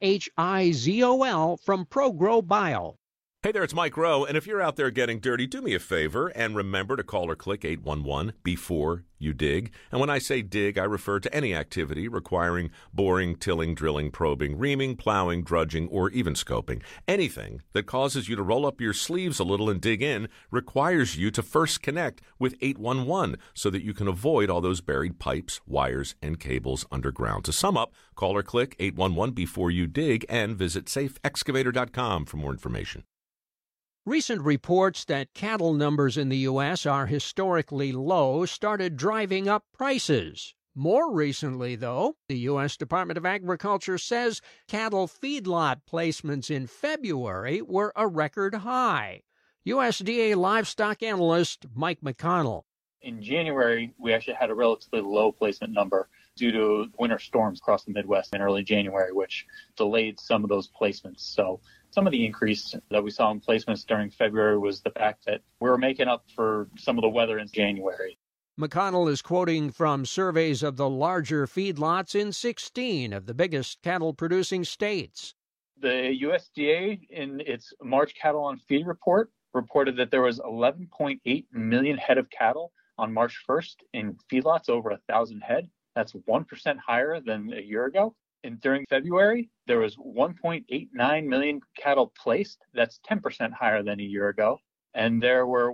RHIZOL from ProGrow Bio. Hey there, it's Mike Rowe, and if you're out there getting dirty, do me a favor and remember to call or click 811 before you dig. And when I say dig, I refer to any activity requiring boring, tilling, drilling, probing, reaming, plowing, drudging, or even scoping. Anything that causes you to roll up your sleeves a little and dig in requires you to first connect with 811 so that you can avoid all those buried pipes, wires, and cables underground. To sum up, call or click 811 before you dig and visit safeexcavator.com for more information. Recent reports that cattle numbers in the U.S. are historically low started driving up prices. More recently, though, the U.S. Department of Agriculture says cattle feedlot placements in February were a record high. USDA livestock analyst Mike McConnell. In January, we actually had a relatively low placement number due to winter storms across the Midwest in early January, which delayed some of those placements. So some of the increase that we saw in placements during February was the fact that we were making up for some of the weather in January. McConnell is quoting from surveys of the larger feedlots in 16 of the biggest cattle-producing states. The USDA, in its March cattle on feed report, reported that there was 11.8 million head of cattle on March 1st in feedlots over 1,000 head. That's 1% higher than a year ago. And during February, there was 1.89 million cattle placed. That's 10% higher than a year ago. And there were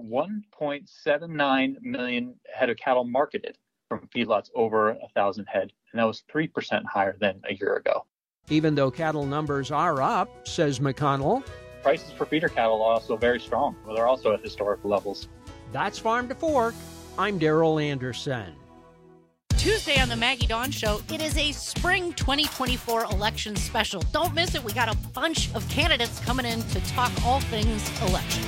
1.79 million head of cattle marketed from feedlots over 1,000 head. And that was 3% higher than a year ago. Even though cattle numbers are up, says McConnell, prices for feeder cattle are also very strong. Well, they're also at historical levels. That's Farm to Fork. I'm Darrell Anderson. Tuesday on the Maggie Dawn Show, it is a spring 2024 election special. Don't miss it. We got a bunch of candidates coming in to talk all things election.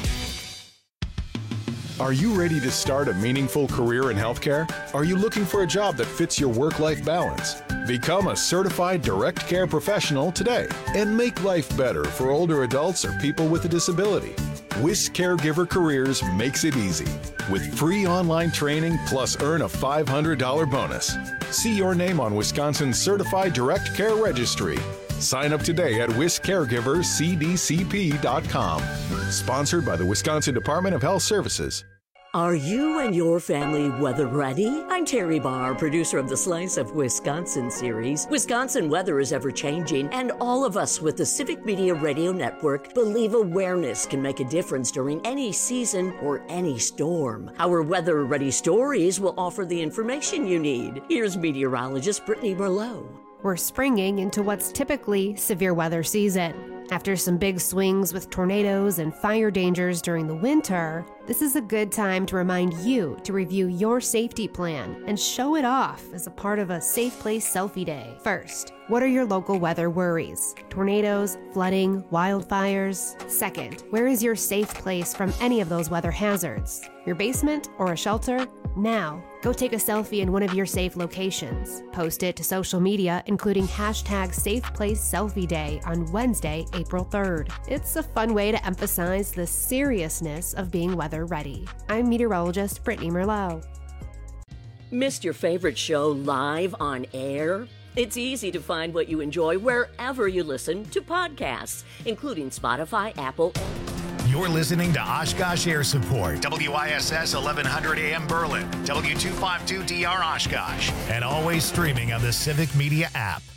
Are you ready to start a meaningful career in healthcare? Are you looking for a job that fits your work-life balance? Become a certified direct care professional today and make life better for older adults or people with a disability. WIS Caregiver Careers makes it easy with free online training plus earn a $500 bonus. See your name on Wisconsin's Certified Direct Care Registry. Sign up today at wiscaregivercdcp.com. Sponsored by the Wisconsin Department of Health Services. Are you and your family weather ready? I'm Terry Barr, producer of the Slice of Wisconsin series. Wisconsin weather is ever-changing, and all of us with the Civic Media Radio Network believe awareness can make a difference during any season or any storm. Our weather-ready stories will offer the information you need. Here's meteorologist Brittany Merlot. We're springing into what's typically severe weather season. After some big swings with tornadoes and fire dangers during the winter, this is a good time to remind you to review your safety plan and show it off as a part of a Safe Place Selfie Day. First, what are your local weather worries? Tornadoes, flooding, wildfires? Second, where is your safe place from any of those weather hazards? Your basement or a shelter? Now, go take a selfie in one of your safe locations. Post it to social media, including hashtag SafePlaceSelfieDay on Wednesday, April 3rd. It's a fun way to emphasize the seriousness of being weather ready. I'm meteorologist Brittany Merlot. Missed your favorite show live on air? It's easy to find what you enjoy wherever you listen to podcasts, including Spotify, Apple. You're listening to Oshkosh Air Support, WISS 1100 AM Berlin, W252DR Oshkosh, and always streaming on the Civic Media app.